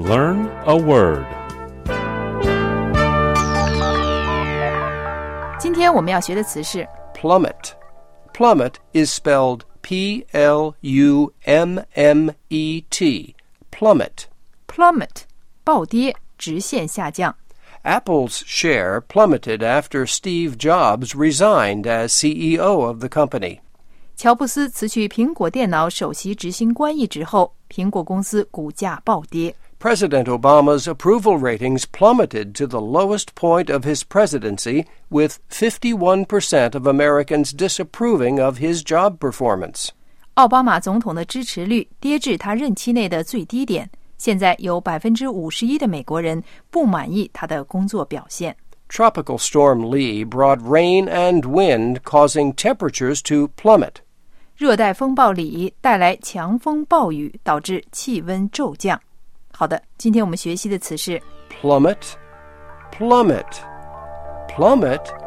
Learn a word. 今天我们要学的词是 plummet. Plummet is spelled P-L-U-M-M-E-T. Plummet. plummet 暴跌，直线下降。 Apple's share plummeted after Steve Jobs resigned as CEO of the company. 乔布斯辞去苹果电脑首席执行官一职后，苹果公司股价暴跌。 President Obama's approval ratings plummeted to the lowest point of his presidency, with 51% of Americans disapproving of his job performance. 奥巴马总统的支持率跌至他任期内的最低点，现在有 51% 的美国人不满意他的工作表现。 Tropical Storm Lee brought rain and wind, causing temperatures to plummet. 热带风暴里带来强风暴雨，导致气温骤降。好的，今天我们学习的词是 Plummet. Plummet. Plummet